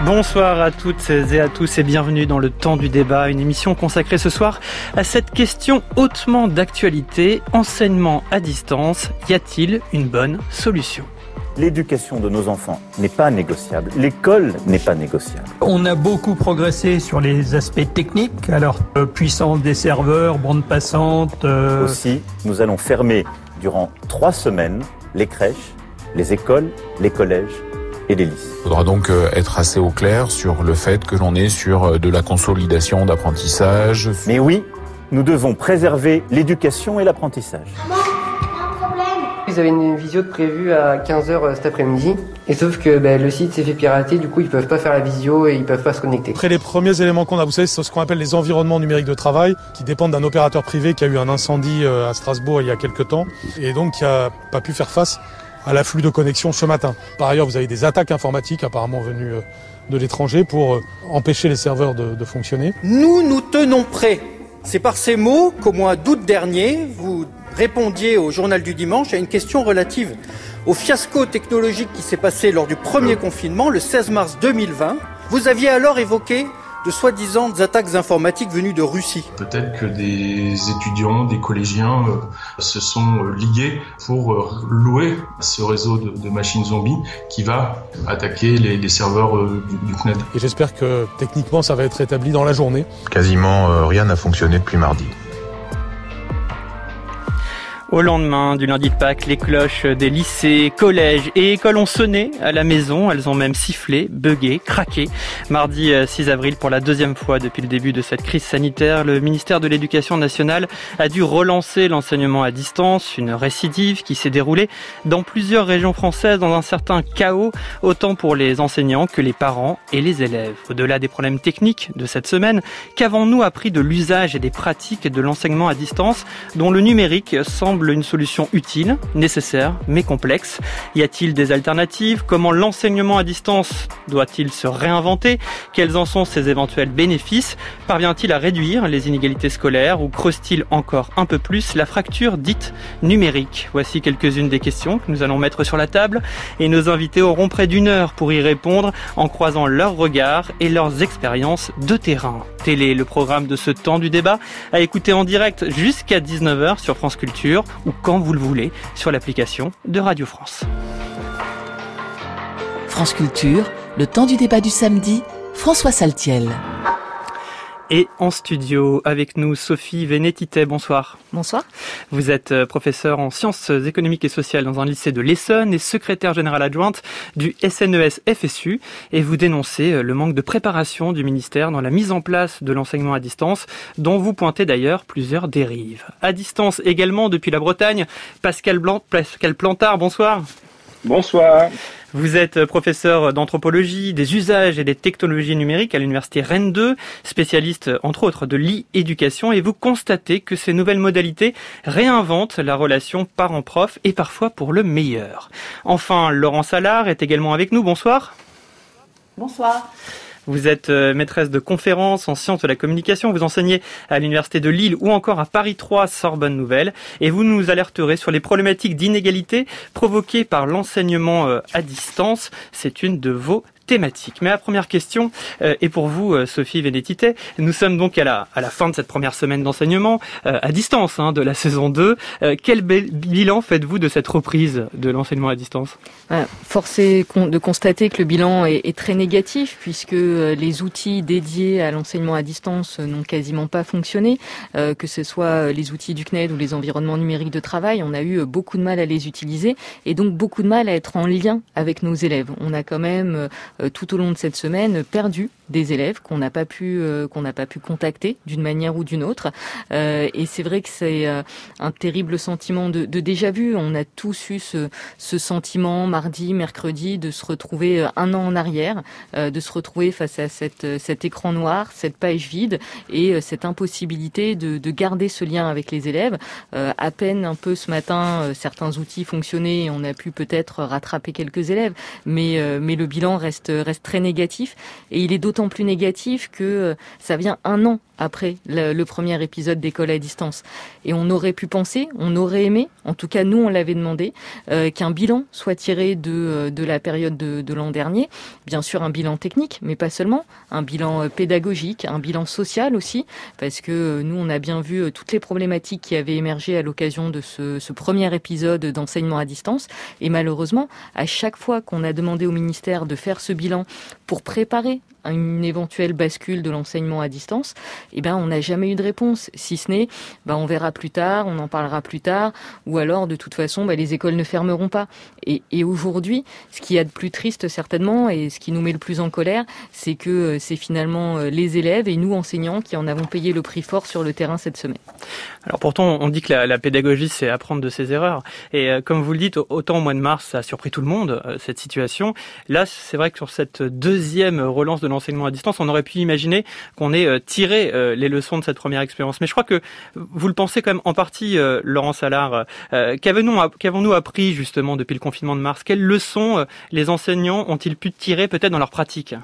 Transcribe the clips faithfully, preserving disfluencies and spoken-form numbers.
Bonsoir à toutes et à tous et bienvenue dans le Temps du débat, une émission consacrée ce soir à cette question hautement d'actualité, enseignement à distance, y a-t-il une bonne solution ? L'éducation de nos enfants n'est pas négociable, l'école n'est pas négociable. On a beaucoup progressé sur les aspects techniques, alors euh, puissance des serveurs, bande passante... Euh... Aussi, nous allons fermer durant trois semaines les crèches, les écoles, les collèges et les lycées. Il faudra donc être assez au clair sur le fait que l'on est sur de la consolidation d'apprentissage. Mais oui, nous devons préserver l'éducation et l'apprentissage. Ils avaient une visio de prévue à quinze heures cet après-midi, et sauf que bah, le site s'est fait pirater, du coup ils peuvent pas faire la visio et ils peuvent pas se connecter. Après les premiers éléments qu'on a, vous savez, c'est ce qu'on appelle les environnements numériques de travail, qui dépendent d'un opérateur privé qui a eu un incendie à Strasbourg il y a quelques temps, et donc qui a pas pu faire face à l'afflux de connexion ce matin. Par ailleurs, vous avez des attaques informatiques apparemment venues de l'étranger pour empêcher les serveurs de, de fonctionner. Nous nous tenons prêts. C'est par ces mots qu'au mois d'août dernier, vous répondiez au Journal du Dimanche à une question relative au fiasco technologique qui s'est passé lors du premier confinement, le seize mars deux mille vingt. Vous aviez alors évoqué de soi-disant attaques informatiques venues de Russie. Peut-être que des étudiants, des collégiens euh, se sont euh, ligués pour euh, louer ce réseau de, de machines zombies qui va attaquer les, les serveurs euh, du, du C N E D. Et j'espère que techniquement ça va être rétabli dans la journée. Quasiment euh, rien n'a fonctionné depuis mardi. Au lendemain du lundi de Pâques, les cloches des lycées, collèges et écoles ont sonné à la maison. Elles ont même sifflé, bugué, craqué. Mardi six avril, pour la deuxième fois depuis le début de cette crise sanitaire, le ministère de l'Éducation nationale a dû relancer l'enseignement à distance. Une récidive qui s'est déroulée dans plusieurs régions françaises dans un certain chaos, autant pour les enseignants que les parents et les élèves. Au-delà des problèmes techniques de cette semaine, qu'avons-nous appris de l'usage et des pratiques de l'enseignement à distance dont le numérique semble une solution utile, nécessaire, mais complexe? Y a-t-il des alternatives? Comment l'enseignement à distance doit-il se réinventer? Quels en sont ses éventuels bénéfices? Parvient-il à réduire les inégalités scolaires ou creuse-t-il encore un peu plus la fracture dite numérique? Voici quelques-unes des questions que nous allons mettre sur la table et nos invités auront près d'une heure pour y répondre en croisant leurs regards et leurs expériences de terrain. Tel est le programme de ce temps du débat, à écouter en direct jusqu'à dix-neuf heures sur France Culture ou quand vous le voulez sur l'application de Radio France. France Culture, le temps du débat du samedi, François Saltiel. Et en studio avec nous, Sophie Vénétité, bonsoir. Bonsoir. Vous êtes professeure en sciences économiques et sociales dans un lycée de l'Essonne et secrétaire générale adjointe du S N E S F S U. Et vous dénoncez le manque de préparation du ministère dans la mise en place de l'enseignement à distance, dont vous pointez d'ailleurs plusieurs dérives. À distance également depuis la Bretagne, Pascal Blanc, Pascal Plantard, bonsoir. Bonsoir. Vous êtes professeur d'anthropologie, des usages et des technologies numériques à l'université Rennes deux, spécialiste entre autres de l'e-éducation, et vous constatez que ces nouvelles modalités réinventent la relation parent-prof et parfois pour le meilleur. Enfin, Laurent Salard est également avec nous. Bonsoir. Bonsoir. Vous êtes maîtresse de conférences en sciences de la communication, vous enseignez à l'université de Lille ou encore à Paris trois Sorbonne Nouvelle et vous nous alerterez sur les problématiques d'inégalité provoquées par l'enseignement à distance. C'est une de vos thématique. Mais la première question euh, est pour vous, euh, Sophie Vénétité. Nous sommes donc à la, à la fin de cette première semaine d'enseignement, euh, à distance hein, de la saison deux. Euh, quel bilan faites-vous de cette reprise de l'enseignement à distance ? euh, Force est de constater que le bilan est, est très négatif, puisque les outils dédiés à l'enseignement à distance n'ont quasiment pas fonctionné, euh, que ce soit les outils du C N E D ou les environnements numériques de travail. On a eu beaucoup de mal à les utiliser et donc beaucoup de mal à être en lien avec nos élèves. On a quand même tout au long de cette semaine perdu des élèves qu'on n'a pas pu euh, qu'on n'a pas pu contacter d'une manière ou d'une autre euh, et c'est vrai que c'est euh, un terrible sentiment de, de déjà-vu. On a tous eu ce, ce sentiment mardi, mercredi de se retrouver un an en arrière, euh, de se retrouver face à cette, cet écran noir, cette page vide et euh, cette impossibilité de, de garder ce lien avec les élèves. Euh, à peine un peu ce matin, euh, certains outils fonctionnaient et on a pu peut-être rattraper quelques élèves, mais, euh, mais le bilan reste reste très négatif. Et il est d'autant plus négatif que ça vient un an après le, le premier épisode d'école à distance. Et on aurait pu penser, on aurait aimé, en tout cas nous on l'avait demandé, euh, qu'un bilan soit tiré de, de la période de, de l'an dernier. Bien sûr un bilan technique, mais pas seulement, un bilan pédagogique, un bilan social aussi, parce que nous on a bien vu toutes les problématiques qui avaient émergé à l'occasion de ce, ce premier épisode d'enseignement à distance. Et malheureusement, à chaque fois qu'on a demandé au ministère de faire ce bilan pour préparer une éventuelle bascule de l'enseignement à distance, eh ben on n'a jamais eu de réponse, si ce n'est ben on verra plus tard, on en parlera plus tard, ou alors de toute façon ben, les écoles ne fermeront pas. Et, et aujourd'hui, ce qu'il y a de plus triste certainement, et ce qui nous met le plus en colère, c'est que c'est finalement les élèves et nous enseignants qui en avons payé le prix fort sur le terrain cette semaine. Alors pourtant, on dit que la, la pédagogie, c'est apprendre de ses erreurs. Et euh, comme vous le dites, autant au mois de mars, ça a surpris tout le monde, euh, cette situation. Là, c'est vrai que sur cette deuxième relance de l'enseignement à distance, on aurait pu imaginer qu'on ait euh, tiré euh, les leçons de cette première expérience. Mais je crois que vous le pensez quand même en partie, euh, Laurent Salard. Euh, qu'avons-nous, qu'avons-nous appris justement depuis le confinement de mars? Quelles leçons euh, les enseignants ont-ils pu tirer peut-être dans leur pratique?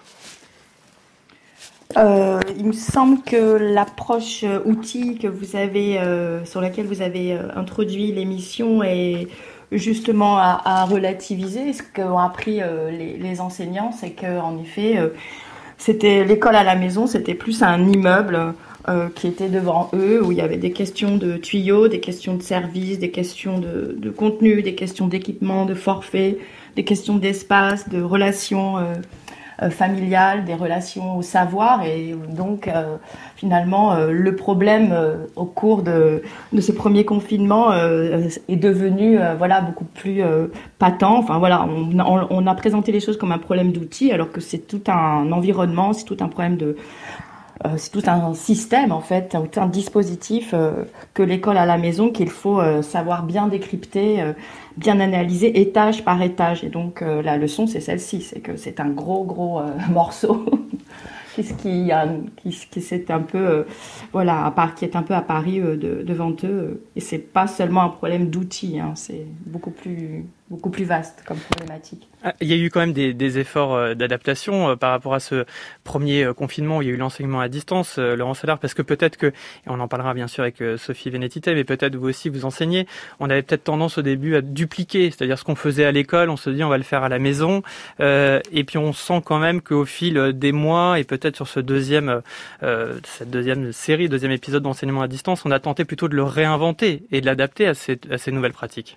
Euh, il me semble que l'approche euh, outil que vous avez, euh, sur laquelle vous avez euh, introduit l'émission est justement à, à relativiser. Ce qu'ont appris euh, les, les enseignants, c'est qu'en effet, euh, c'était l'école à la maison, c'était plus un immeuble euh, qui était devant eux, où il y avait des questions de tuyaux, des questions de services, des questions de, de contenu, des questions d'équipement, de forfait, des questions d'espace, de relations euh, Euh, familiales, des relations au savoir, et donc euh, finalement euh, le problème euh, au cours de, de ce premier confinement euh, est devenu euh, voilà beaucoup plus euh, patent. Enfin voilà, on, on, on a présenté les choses comme un problème d'outils, alors que c'est tout un environnement, c'est tout un problème de Euh, c'est tout un système en fait, tout un dispositif euh, que l'école à la maison qu'il faut euh, savoir bien décrypter, euh, bien analyser étage par étage. Et donc euh, la leçon c'est celle-ci, c'est que c'est un gros gros euh, morceau qui qui a qui, qui c'est un peu euh, voilà à part qui est un peu apparu euh, de, devant eux euh, et c'est pas seulement un problème d'outils, hein, c'est beaucoup plus beaucoup plus vaste comme problématique. Ah, il y a eu quand même des, des efforts d'adaptation euh, par rapport à ce premier euh, confinement où il y a eu l'enseignement à distance, euh, Laurent Salard, parce que peut-être que, et on en parlera bien sûr avec euh, Sophie Vénétité, mais peut-être vous aussi vous enseignez, on avait peut-être tendance au début à dupliquer, c'est-à-dire ce qu'on faisait à l'école, on se dit on va le faire à la maison, euh, et puis on sent quand même qu'au fil des mois, et peut-être sur ce deuxième, euh, cette deuxième série, deuxième épisode d'enseignement à distance, on a tenté plutôt de le réinventer et de l'adapter à ces, à ces nouvelles pratiques.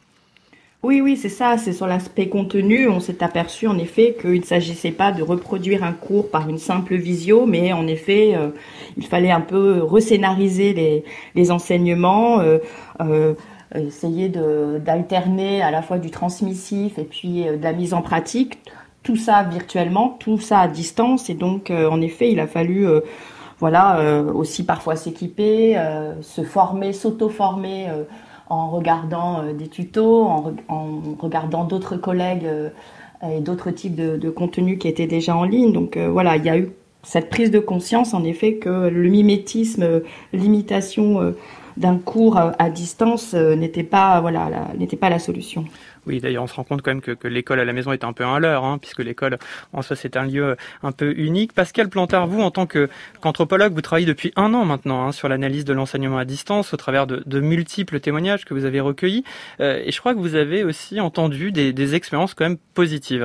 Oui, oui, c'est ça, c'est sur l'aspect contenu. On s'est aperçu en effet qu'il ne s'agissait pas de reproduire un cours par une simple visio, mais en effet, euh, il fallait un peu rescénariser les, les enseignements, euh, euh, essayer de, d'alterner à la fois du transmissif et puis euh, de la mise en pratique, tout ça virtuellement, tout ça à distance. Et donc, euh, en effet, il a fallu euh, voilà, euh, aussi parfois s'équiper, euh, se former, s'auto-former, euh, en regardant euh, des tutos, en, re- en regardant d'autres collègues euh, et d'autres types de, de contenus qui étaient déjà en ligne. Donc euh, voilà, il y a eu cette prise de conscience en effet que le mimétisme, euh, l'imitation euh, d'un cours à, à distance euh, n'était pas voilà la, n'était pas la solution. Oui, d'ailleurs, on se rend compte quand même que, que l'école à la maison est un peu un leurre, hein, puisque l'école, en soi, c'est un lieu un peu unique. Pascal Plantard, vous, en tant que, qu'anthropologue, vous travaillez depuis un an maintenant hein, sur l'analyse de l'enseignement à distance au travers de, de multiples témoignages que vous avez recueillis. Euh, et je crois que vous avez aussi entendu des, des expériences quand même positives.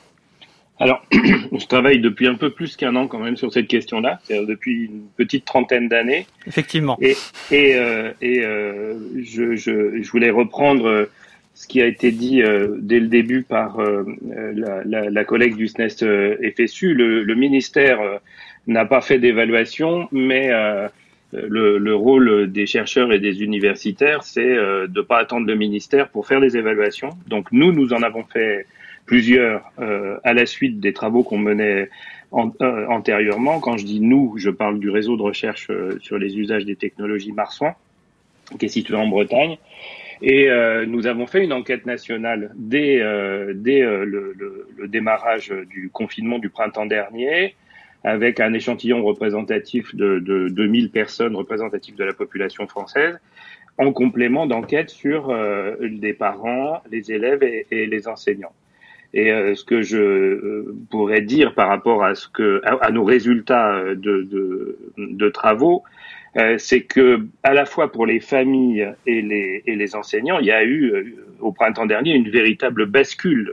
Alors, je travaille depuis un peu plus qu'un an quand même sur cette question-là, c'est-à-dire depuis une petite trentaine d'années. Effectivement. Et, et, euh, et euh, je, je, je voulais reprendre ce qui a été dit euh, dès le début par euh, la, la, la collègue du S N E S euh, F S U. Le, le ministère euh, n'a pas fait d'évaluation, mais euh, le, le rôle des chercheurs et des universitaires, c'est euh, de ne pas attendre le ministère pour faire des évaluations. Donc nous, nous en avons fait plusieurs euh, à la suite des travaux qu'on menait en, euh, antérieurement. Quand je dis nous, je parle du réseau de recherche euh, sur les usages des technologies Marsouin, qui est situé en Bretagne. Et euh, nous avons fait une enquête nationale dès, euh, dès euh, le, le, le démarrage du confinement du printemps dernier, avec un échantillon représentatif de, de deux mille personnes représentatives de la population française, en complément d'enquête sur euh, les parents, les élèves et, et les enseignants. Et euh, ce que je euh, pourrais dire par rapport à ce que à, à nos résultats de, de, de travaux, euh, c'est que à la fois pour les familles et les, et les enseignants, il y a eu euh, au printemps dernier une véritable bascule.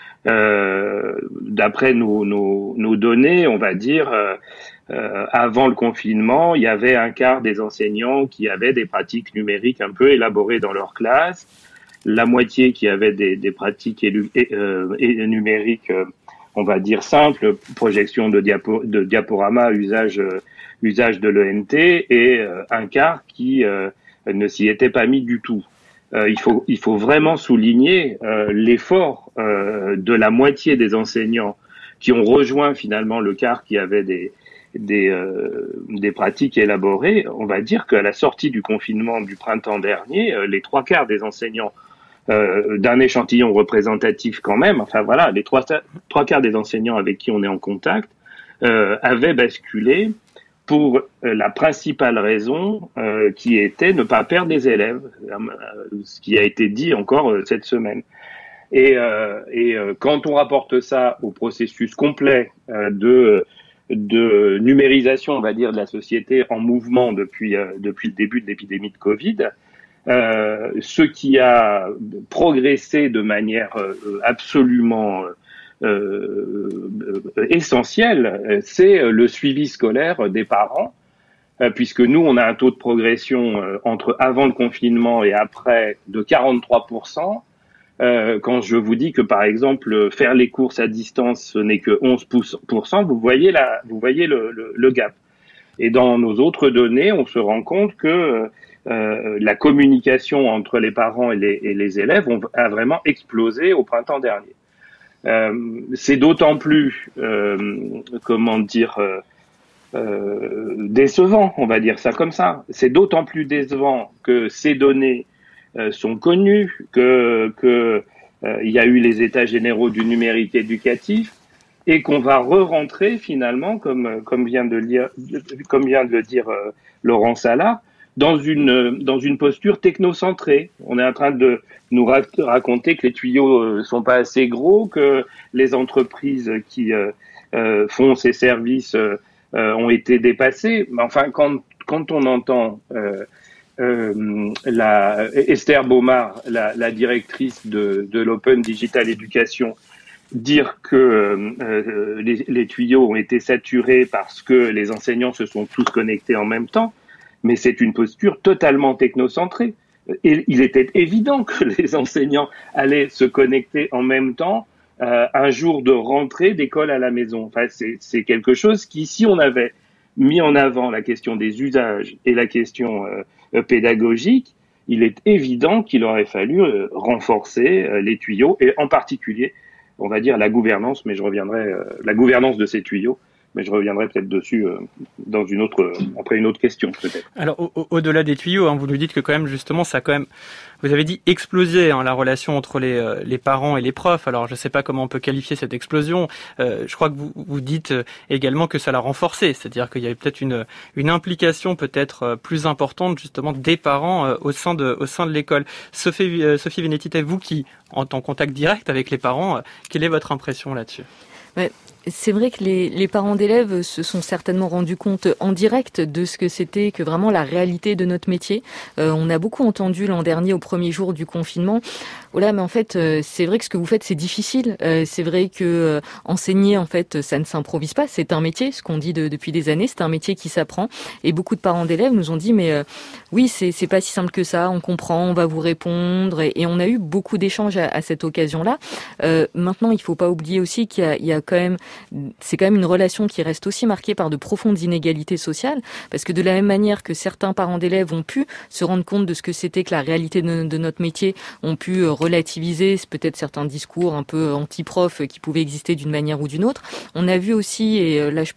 Euh, d'après nos, nos, nos données, on va dire, euh, euh, avant le confinement, il y avait un quart des enseignants qui avaient des pratiques numériques un peu élaborées dans leur classe, la moitié qui avait des, des pratiques élu, et, euh, et numériques, euh, on va dire simples, projection de, diapo, de diaporama, usage, euh, usage de l'E N T, et euh, un quart qui euh, ne s'y était pas mis du tout. Euh, il faut, il faut vraiment souligner euh, l'effort euh, de la moitié des enseignants qui ont rejoint finalement le quart qui avait des, des, euh, des pratiques élaborées. On va dire qu'à la sortie du confinement du printemps dernier, euh, les trois quarts des enseignants euh, d'un échantillon représentatif quand même, enfin voilà, les trois, trois quarts des enseignants avec qui on est en contact euh, avaient basculé pour la principale raison euh, qui était ne pas perdre des élèves, euh, ce qui a été dit encore euh, cette semaine. Et, euh, et euh, quand on rapporte ça au processus complet euh, de, de numérisation, on va dire, de la société en mouvement depuis, euh, depuis le début de l'épidémie de Covid, euh, ce qui a progressé de manière euh, absolument Euh, euh, essentiel, c'est le suivi scolaire des parents, euh, puisque nous, on a un taux de progression euh, entre avant le confinement et après de quarante-trois pour cent. Euh, quand je vous dis que, par exemple, faire les courses à distance, ce n'est que onze pour cent, vous voyez, la, vous voyez le, le, le gap. Et dans nos autres données, on se rend compte que euh, la communication entre les parents et les, et les élèves ont, a vraiment explosé au printemps dernier. Euh, c'est d'autant plus, euh, comment dire, euh, euh, décevant, on va dire ça comme ça. C'est d'autant plus décevant que ces données euh, sont connues, que que euh, il y a eu les états généraux du numérique éducatif et qu'on va re-rentrer finalement, comme comme vient de le dire, comme vient de le dire euh, Laurent Salah, dans une dans une posture technocentrée. On est en train de nous ra- raconter que les tuyaux euh, sont pas assez gros, que les entreprises qui euh, euh, font ces services euh, euh, ont été dépassées. Mais enfin, quand quand on entend euh, euh, la Esther Baumard, la, la directrice de, de l'Open Digital Education, dire que euh, les, les tuyaux ont été saturés parce que les enseignants se sont tous connectés en même temps, mais c'est une posture totalement technocentrée. Et il était évident que les enseignants allaient se connecter en même temps euh, un jour de rentrée d'école à la maison. Enfin, c'est, c'est quelque chose qui, si on avait mis en avant la question des usages et la question euh, pédagogique, il est évident qu'il aurait fallu euh, renforcer euh, les tuyaux et en particulier, on va dire, la gouvernance, mais je reviendrai, euh, la gouvernance de ces tuyaux. Mais je reviendrai peut-être dessus euh, dans une autre, euh, après une autre question peut-être. Alors au, au, au-delà des tuyaux, hein, vous nous dites que quand même justement ça a quand même, vous avez dit explosé hein, la relation entre les euh, les parents et les profs. Alors je sais pas comment on peut qualifier cette explosion. Euh, je crois que vous vous dites également que ça l'a renforcé, c'est-à-dire qu'il y avait peut-être une une implication peut-être plus importante justement des parents euh, au sein de au sein de l'école. Sophie euh, Sophie Vénétité, vous qui êtes en contact direct avec les parents, euh, quelle est votre impression là-dessus? Ouais. C'est vrai que les, les parents d'élèves se sont certainement rendus compte en direct de ce que c'était que vraiment la réalité de notre métier. Euh, on a beaucoup entendu l'an dernier au premier jour du confinement. Voilà, mais en fait, euh, c'est vrai que ce que vous faites, c'est difficile. Euh, c'est vrai que euh, enseigner, en fait, ça ne s'improvise pas. C'est un métier, ce qu'on dit de, depuis des années. C'est un métier qui s'apprend. Et beaucoup de parents d'élèves nous ont dit, mais euh, oui, c'est, c'est pas si simple que ça. On comprend, on va vous répondre. Et, et on a eu beaucoup d'échanges à, à cette occasion-là. Euh, maintenant, il faut pas oublier aussi qu'il y a, il y a quand même c'est quand même une relation qui reste aussi marquée par de profondes inégalités sociales, parce que de la même manière que certains parents d'élèves ont pu se rendre compte de ce que c'était que la réalité de, de notre métier, ont pu relativiser peut-être certains discours un peu anti-profs qui pouvaient exister d'une manière ou d'une autre, on a vu aussi, et là je pense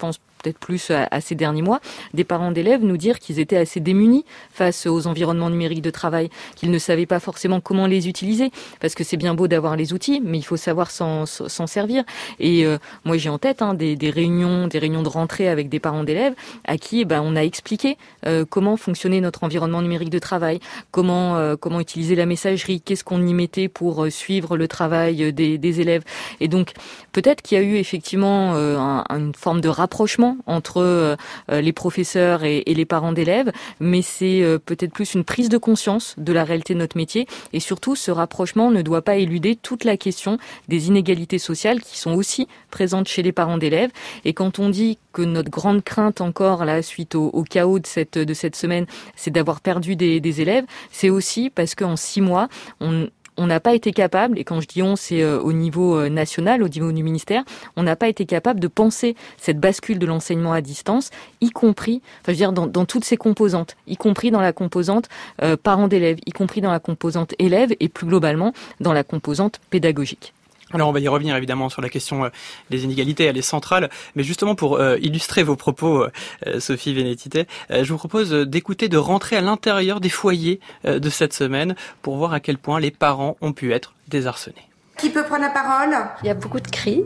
peut-être plus à, à ces derniers mois, des parents d'élèves nous dire qu'ils étaient assez démunis face aux environnements numériques de travail, qu'ils ne savaient pas forcément comment les utiliser, parce que c'est bien beau d'avoir les outils, mais il faut savoir s'en, s'en servir. Et euh, moi j'ai en tête hein, des, des réunions, des réunions de rentrée avec des parents d'élèves à qui ben, on a expliqué euh, comment fonctionnait notre environnement numérique de travail, comment euh, comment utiliser la messagerie, qu'est-ce qu'on y mettait pour euh, suivre le travail des, des élèves. Et donc peut-être qu'il y a eu effectivement euh, un, une forme de rapprochement entre euh, les professeurs et, et les parents d'élèves, mais c'est euh, peut-être plus une prise de conscience de la réalité de notre métier. Et surtout, ce rapprochement ne doit pas éluder toute la question des inégalités sociales qui sont aussi présentes chez les parents d'élèves. Et quand on dit que notre grande crainte encore là suite au, au chaos de cette de cette semaine, c'est d'avoir perdu des, des élèves, c'est aussi parce qu'en six mois, on on n'a pas été capable, et quand je dis on, c'est au niveau national, au niveau du ministère, on n'a pas été capable de penser cette bascule de l'enseignement à distance, y compris, enfin je veux dire, dans, dans toutes ses composantes, y compris dans la composante euh, parents d'élèves, y compris dans la composante élèves, et plus globalement dans la composante pédagogique. Alors on va y revenir évidemment sur la question euh, des inégalités, elle est centrale, mais justement pour euh, illustrer vos propos, euh, Sophie Vénétité, euh, je vous propose d'écouter, de rentrer à l'intérieur des foyers euh, de cette semaine pour voir à quel point les parents ont pu être désarçonnés. Qui peut prendre la parole ? Il y a beaucoup de cris,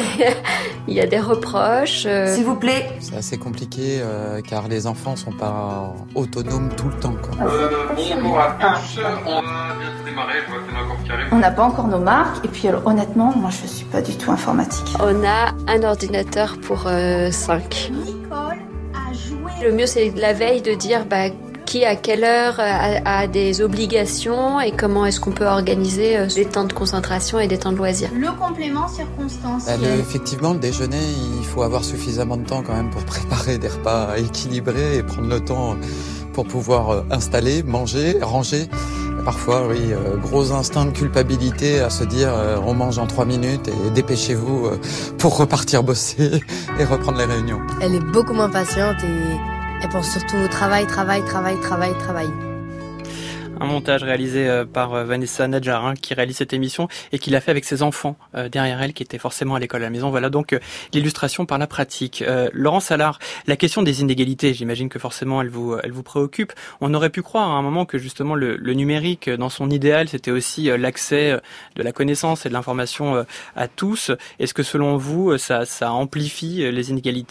il y a des reproches. Euh... S'il vous plaît. C'est assez compliqué euh, car les enfants sont pas autonomes tout le temps. Quoi. Euh, bonjour à tous, on a bientôt démarré, je vois qu'il y en a encore qui arrivent. On n'a pas encore nos marques et puis alors, honnêtement, moi je suis pas du tout informatique. On a un ordinateur pour euh, cinq. Nicole a joué. Le mieux c'est la veille de dire bah, qui à quelle heure a, a des obligations et comment est-ce qu'on peut organiser des temps de concentration et des temps de loisirs. Le complément circonstanciel. Bah, le, effectivement, le déjeuner, il faut avoir suffisamment de temps quand même pour préparer des repas équilibrés et prendre le temps pour pouvoir installer, manger, ranger. Parfois, oui, euh, gros instinct de culpabilité à se dire euh, on mange en trois minutes et dépêchez-vous euh, pour repartir bosser et reprendre les réunions. Elle est beaucoup moins patiente et elle pense surtout au travail, travail, travail, travail, travail. Un montage réalisé par Vanessa Nadjar, hein, qui réalise cette émission et qui l'a fait avec ses enfants euh, derrière elle, qui étaient forcément à l'école à la maison. Voilà donc euh, l'illustration par la pratique. Euh, Laurent Salard, la question des inégalités, j'imagine que forcément elle vous, elle vous préoccupe. On aurait pu croire à un moment que justement le, le numérique, dans son idéal, c'était aussi euh, l'accès euh, de la connaissance et de l'information euh, à tous. Est-ce que selon vous, ça, ça amplifie euh, les inégalités ?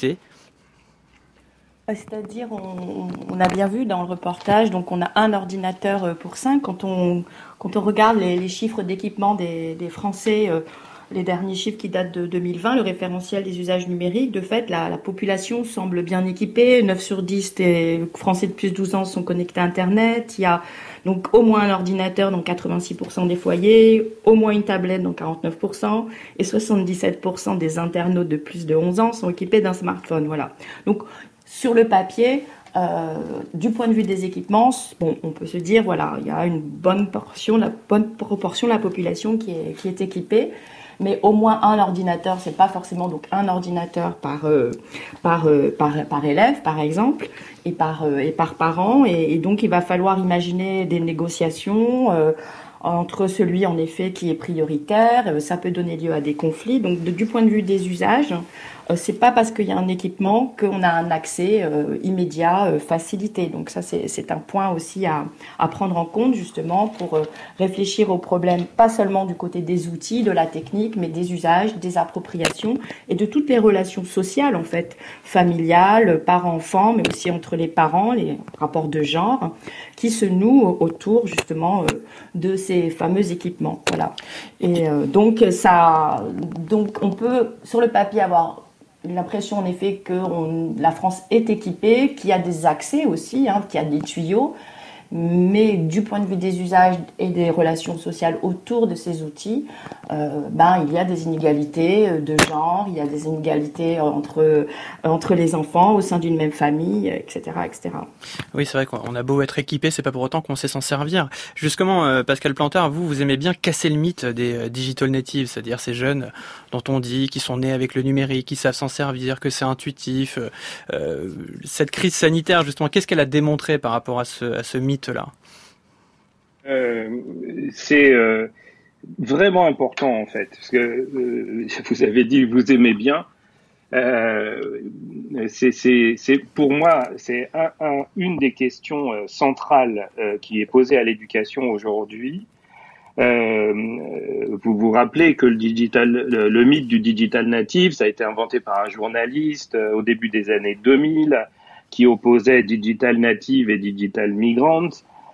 C'est-à-dire, on, on a bien vu dans le reportage, donc on a un ordinateur pour cinq. Quand on, quand on regarde les, les chiffres d'équipement des, des Français, euh, les derniers chiffres qui datent de deux mille vingt, le référentiel des usages numériques, de fait, la, la population semble bien équipée. neuf sur dix des Français de plus de douze ans sont connectés à Internet. Il y a donc au moins un ordinateur dans quatre-vingt-six pour cent des foyers, au moins une tablette dans quarante-neuf pour cent, et soixante-dix-sept pour cent des internautes de plus de onze ans sont équipés d'un smartphone. Voilà. Donc, sur le papier, euh, du point de vue des équipements, bon, on peut se dire, voilà, il y a une bonne portion, la bonne proportion de la population qui est, qui est équipée, mais au moins un ordinateur, c'est pas forcément donc un ordinateur par euh, par, euh, par par élève, par exemple, et par euh, et par parent, et, et donc il va falloir imaginer des négociations. Euh, entre celui en effet qui est prioritaire, ça peut donner lieu à des conflits. Donc de, du point de vue des usages, euh, c'est pas parce qu'il y a un équipement qu'on a un accès euh, immédiat, euh, facilité. Donc ça c'est, c'est un point aussi à, à prendre en compte justement pour euh, réfléchir aux problèmes, pas seulement du côté des outils, de la technique, mais des usages, des appropriations et de toutes les relations sociales en fait, familiales, parents-enfants, mais aussi entre les parents, les rapports de genre, qui se nouent autour justement euh, de ces fameux équipements. Voilà. Et euh, donc ça, donc on peut sur le papier avoir l'impression en effet que on, la France est équipée, qu'il y a des accès aussi, hein, qu'il y a des tuyaux. Mais du point de vue des usages et des relations sociales autour de ces outils, euh, ben il y a des inégalités de genre, il y a des inégalités entre entre les enfants au sein d'une même famille, et cetera, et cetera. Oui, c'est vrai qu'on a beau être équipé, c'est pas pour autant qu'on sait s'en servir. Justement, euh, Pascal Plantard, vous, vous aimez bien casser le mythe des euh, digital natives, c'est-à-dire ces jeunes dont on dit qu'ils sont nés avec le numérique, qui savent s'en servir, que c'est intuitif. Euh, cette crise sanitaire, justement, qu'est-ce qu'elle a démontré par rapport à ce, à ce mythe là euh, C'est euh, vraiment important en fait, parce que euh, vous avez dit que vous aimez bien. Euh, c'est, c'est, c'est pour moi, c'est un, un, une des questions euh, centrales euh, qui est posée à l'éducation aujourd'hui. Euh, vous vous rappelez que le digital, le, le mythe du digital native, ça a été inventé par un journaliste euh, au début des années deux mille, qui opposait digital native et digital migrant.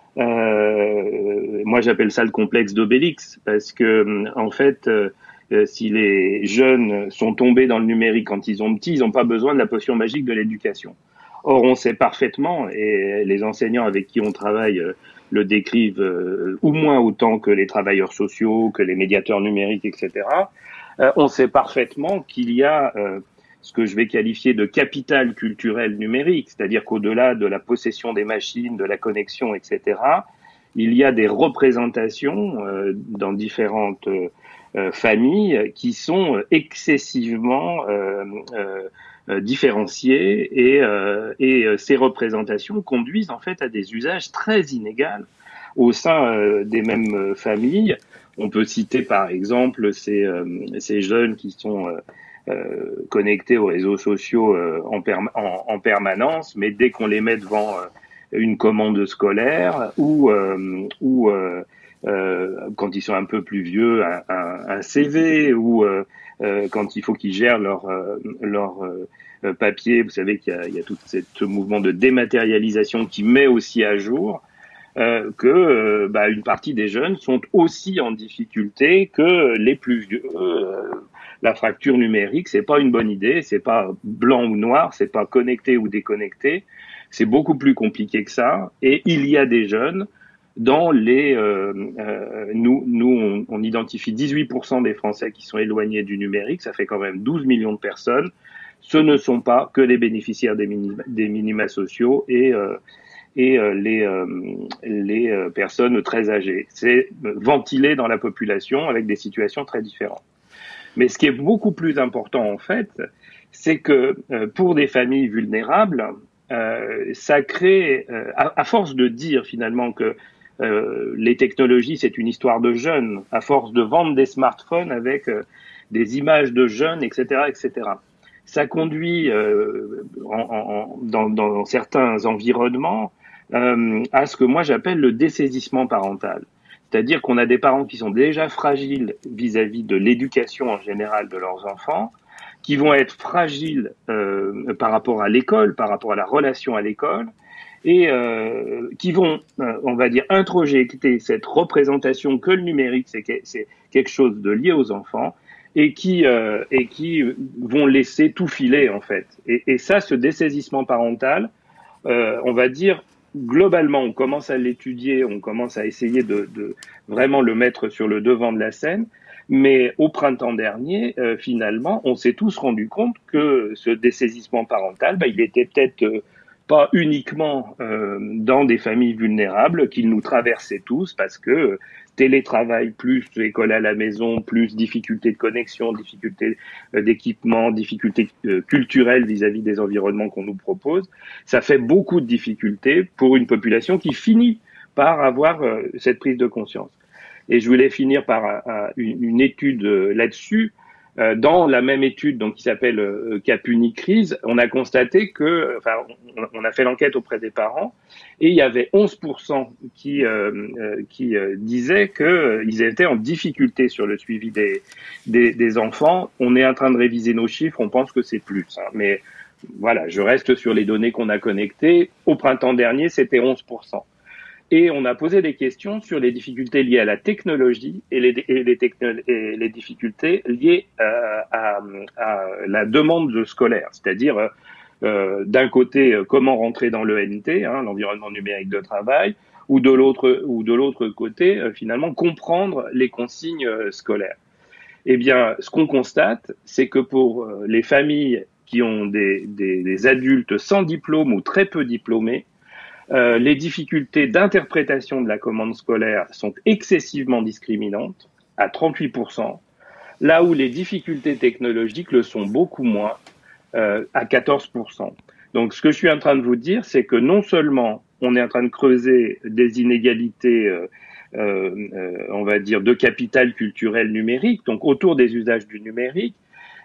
Euh, moi, j'appelle ça le complexe d'Obélix, parce que en fait, euh, si les jeunes sont tombés dans le numérique quand ils ont petits, ils n'ont pas besoin de la potion magique de l'éducation. Or, on sait parfaitement, et les enseignants avec qui on travaille euh, le décrivent euh, au moins autant que les travailleurs sociaux, que les médiateurs numériques, et cetera. Euh, on sait parfaitement qu'il y a euh, ce que je vais qualifier de capital culturel numérique, c'est-à-dire qu'au-delà de la possession des machines, de la connexion, et cetera, il y a des représentations euh, dans différentes euh, euh, familles qui sont excessivement euh, euh, différenciées et, euh, et ces représentations conduisent en fait à des usages très inégaux au sein euh, des mêmes familles. On peut citer par exemple ces, euh, ces jeunes qui sont euh, euh, connectés aux réseaux sociaux euh, en, perma- en, en permanence, mais dès qu'on les met devant euh, une commande scolaire ou, euh, ou euh, euh, quand ils sont un peu plus vieux, un, un, un C V ou euh, euh, quand il faut qu'ils gèrent leur, euh, leur euh, papier. Vous savez qu'il y a, il y a tout cette, ce mouvement de dématérialisation qui met aussi à jour Euh, que euh, bah, une partie des jeunes sont aussi en difficulté que les plus vieux. Euh, la fracture numérique, c'est pas une bonne idée, c'est pas blanc ou noir, c'est pas connecté ou déconnecté, c'est beaucoup plus compliqué que ça. Et il y a des jeunes dans les, euh, euh, nous, nous, on, on identifie dix-huit pour cent des Français qui sont éloignés du numérique, ça fait quand même douze millions de personnes. Ce ne sont pas que les bénéficiaires des minima, des minima sociaux et euh, et euh, les, euh, les euh, personnes très âgées. C'est ventilé dans la population avec des situations très différentes. Mais ce qui est beaucoup plus important, en fait, c'est que euh, pour des familles vulnérables, euh, ça crée, euh, à, à force de dire finalement que euh, les technologies, c'est une histoire de jeunes, à force de vendre des smartphones avec euh, des images de jeunes, et cetera, et cetera, ça conduit euh, en, en, dans, dans certains environnements Euh, à ce que moi j'appelle le dessaisissement parental. C'est-à-dire qu'on a des parents qui sont déjà fragiles vis-à-vis de l'éducation en général de leurs enfants, qui vont être fragiles euh, par rapport à l'école, par rapport à la relation à l'école, et euh, qui vont, euh, on va dire, introjecter cette représentation que le numérique, c'est, que, c'est quelque chose de lié aux enfants, et qui, euh, et qui vont laisser tout filer, en fait. Et, et ça, ce dessaisissement parental, euh, on va dire, globalement, on commence à l'étudier, on commence à essayer de, de vraiment le mettre sur le devant de la scène. Mais au printemps dernier, euh, finalement, on s'est tous rendu compte que ce dessaisissement parental, bah, il était peut-être euh, pas uniquement euh, dans des familles vulnérables, qu'il nous traversait tous, parce que euh, télétravail plus école à la maison, plus difficultés de connexion, difficultés euh, d'équipement, difficultés euh, culturelles vis-à-vis des environnements qu'on nous propose, ça fait beaucoup de difficultés pour une population qui finit par avoir euh, cette prise de conscience. Et je voulais finir par un, un, une, une étude euh, là-dessus. Euh, dans la même étude, donc qui s'appelle euh, Capuni-Crise, on a constaté que, enfin, on, on a fait l'enquête auprès des parents, et il y avait onze pour cent qui euh, euh, qui euh, disaient que euh, ils étaient en difficulté sur le suivi des, des des enfants. On est en train de réviser nos chiffres, on pense que c'est plus, hein, mais voilà, je reste sur les données qu'on a connectées. Au printemps dernier, c'était onze pour cent. Et on a posé des questions sur les difficultés liées à la technologie et les, et les, techno- et les difficultés liées euh, à, à la demande scolaire, c'est-à-dire euh, d'un côté comment rentrer dans l'E N T, hein, l'environnement numérique de travail, ou de l'autre ou de l'autre côté euh, finalement comprendre les consignes euh, scolaires. Eh bien, ce qu'on constate, c'est que pour euh, les familles qui ont des, des, des adultes sans diplôme ou très peu diplômés, Euh, les difficultés d'interprétation de la commande scolaire sont excessivement discriminantes, à trente-huit pour cent, là où les difficultés technologiques le sont beaucoup moins, euh, à quatorze pour cent. Donc ce que je suis en train de vous dire, c'est que non seulement on est en train de creuser des inégalités, euh, euh, on va dire, de capital culturel numérique, donc autour des usages du numérique,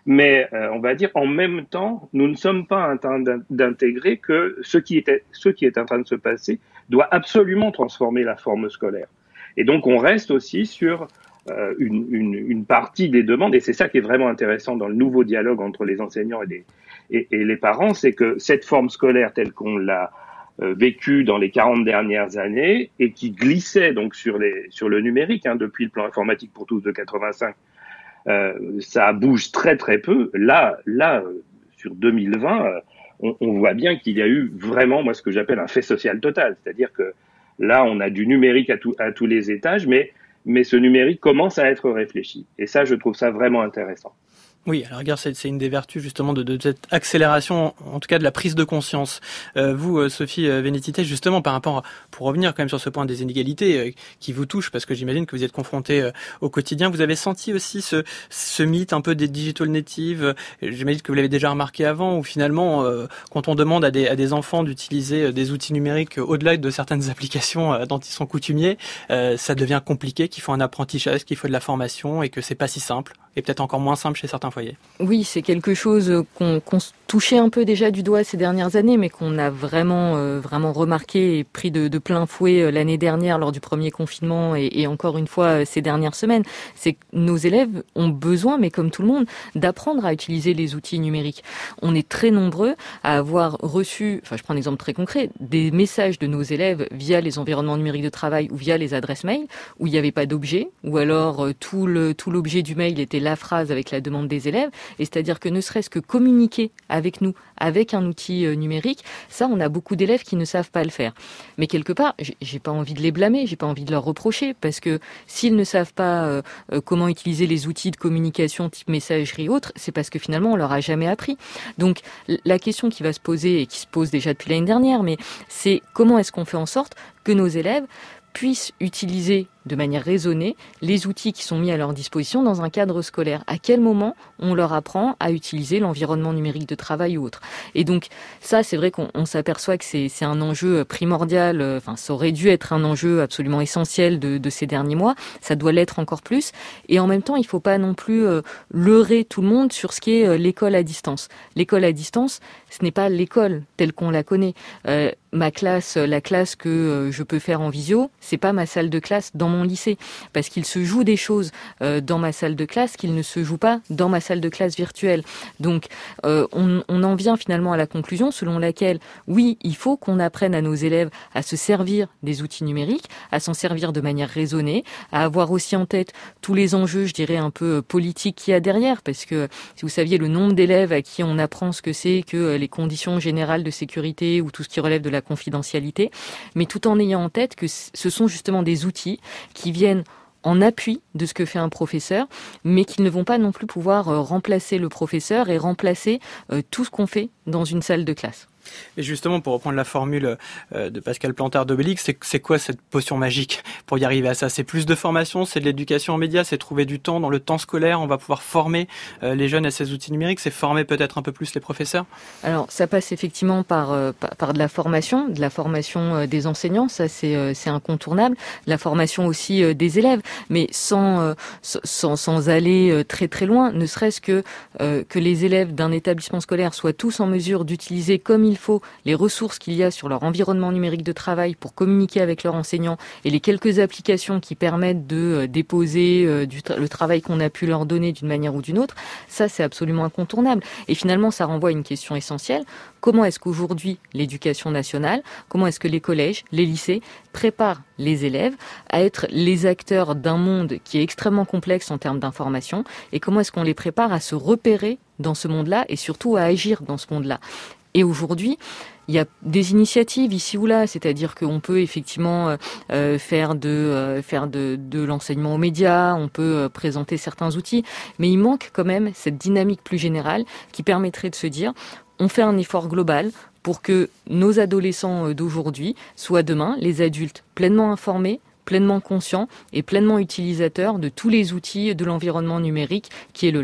Mais euh, on va dire en même temps, nous ne sommes pas en train d'intégrer que ce qui, est, ce qui est en train de se passer doit absolument transformer la forme scolaire. Et donc on reste aussi sur euh, une, une, une partie des demandes, et c'est ça qui est vraiment intéressant dans le nouveau dialogue entre les enseignants et les, et, et les parents, c'est que cette forme scolaire telle qu'on l'a euh, vécue dans les quarante dernières années, et qui glissait donc sur, les, sur le numérique, hein, depuis le plan informatique pour tous de quatre-vingt-cinq, euh, ça bouge très très peu. Là, là euh, sur deux mille vingt, euh, on, on voit bien qu'il y a eu vraiment, moi, ce que j'appelle un fait social total, c'est-à-dire que là, on a du numérique à, tout, à tous les étages, mais, mais ce numérique commence à être réfléchi. Et ça, je trouve ça vraiment intéressant. Oui, alors regarde, c'est, c'est une des vertus justement de, de cette accélération, en tout cas de la prise de conscience. Euh, vous, Sophie Vénétité, justement par rapport, à, pour revenir quand même sur ce point des inégalités euh, qui vous touchent, parce que j'imagine que vous êtes confrontés euh, au quotidien, vous avez senti aussi ce, ce mythe un peu des digital natives, euh, j'imagine que vous l'avez déjà remarqué avant, où finalement, euh, quand on demande à des, à des enfants d'utiliser des outils numériques euh, au-delà de certaines applications euh, dont ils sont coutumiers, euh, ça devient compliqué, qu'il faut un apprentissage, qu'il faut de la formation et que c'est pas si simple, et peut-être encore moins simple chez certains foyers. Oui, c'est quelque chose qu'on, qu'on touchait un peu déjà du doigt ces dernières années, mais qu'on a vraiment, euh, vraiment remarqué et pris de, de plein fouet l'année dernière lors du premier confinement et, et encore une fois ces dernières semaines. C'est que nos élèves ont besoin, mais comme tout le monde, d'apprendre à utiliser les outils numériques. On est très nombreux à avoir reçu, enfin je prends un exemple très concret, des messages de nos élèves via les environnements numériques de travail ou via les adresses mail où il n'y avait pas d'objet, ou alors euh, tout, le, tout l'objet du mail était la phrase avec la demande des élèves. Et c'est-à-dire que ne serait-ce que communiquer avec nous, avec un outil numérique, ça, on a beaucoup d'élèves qui ne savent pas le faire. Mais quelque part, j'ai pas envie de les blâmer, j'ai pas envie de leur reprocher, parce que s'ils ne savent pas euh, comment utiliser les outils de communication type messagerie ou autre, c'est parce que finalement, on leur a jamais appris. Donc, la question qui va se poser, et qui se pose déjà depuis l'année dernière, mais c'est comment est-ce qu'on fait en sorte que nos élèves puissent utiliser de manière raisonnée les outils qui sont mis à leur disposition dans un cadre scolaire. À quel moment on leur apprend à utiliser l'environnement numérique de travail ou autre. Et donc ça, c'est vrai qu'on on s'aperçoit que c'est, c'est un enjeu primordial, enfin ça aurait dû être un enjeu absolument essentiel de, de ces derniers mois, ça doit l'être encore plus. Et en même temps, il ne faut pas non plus euh, leurrer tout le monde sur ce qu'est euh, l'école à distance. L'école à distance, ce n'est pas l'école telle qu'on la connaît. Euh, ma classe, la classe que euh, je peux faire en visio, c'est pas ma salle de classe dans mon lycée, parce qu'il se joue des choses euh, dans ma salle de classe qu'il ne se joue pas dans ma salle de classe virtuelle. Donc euh, on, on en vient finalement à la conclusion selon laquelle oui, il faut qu'on apprenne à nos élèves à se servir des outils numériques, à s'en servir de manière raisonnée, à avoir aussi en tête tous les enjeux, je dirais un peu politiques qu'il y a derrière, parce que si vous saviez le nombre d'élèves à qui on apprend ce que c'est que les conditions générales de sécurité ou tout ce qui relève de la confidentialité, mais tout en ayant en tête que ce sont justement des outils qui viennent en appui de ce que fait un professeur, mais qu'ils ne vont pas non plus pouvoir remplacer le professeur et remplacer tout ce qu'on fait dans une salle de classe. Et justement, pour reprendre la formule de Pascal Plantard d'Obélix, c'est, c'est quoi cette potion magique pour y arriver à ça? C'est plus de formation, c'est de l'éducation en médias, c'est trouver du temps dans le temps scolaire, on va pouvoir former les jeunes à ces outils numériques, c'est former peut-être un peu plus les professeurs? Alors, ça passe effectivement par, par, par de la formation, de la formation des enseignants, ça c'est, c'est incontournable, la formation aussi des élèves, mais sans, sans, sans aller très très loin, ne serait-ce que, que les élèves d'un établissement scolaire soient tous en mesure d'utiliser comme il faut les ressources qu'il y a sur leur environnement numérique de travail pour communiquer avec leurs enseignants et les quelques applications qui permettent de déposer euh, du tra- le travail qu'on a pu leur donner d'une manière ou d'une autre, ça c'est absolument incontournable. Et finalement, ça renvoie à une question essentielle. Comment est-ce qu'aujourd'hui l'éducation nationale, comment est-ce que les collèges, les lycées préparent les élèves à être les acteurs d'un monde qui est extrêmement complexe en termes d'information, et comment est-ce qu'on les prépare à se repérer dans ce monde-là et surtout à agir dans ce monde-là? Et aujourd'hui, il y a des initiatives ici ou là, c'est-à-dire qu'on peut effectivement euh, faire de euh, faire de, de l'enseignement aux médias, on peut euh, présenter certains outils, mais il manque quand même cette dynamique plus générale qui permettrait de se dire on fait un effort global pour que nos adolescents d'aujourd'hui soient demain les adultes pleinement informés, pleinement conscients et pleinement utilisateurs de tous les outils de l'environnement numérique qui est le leur.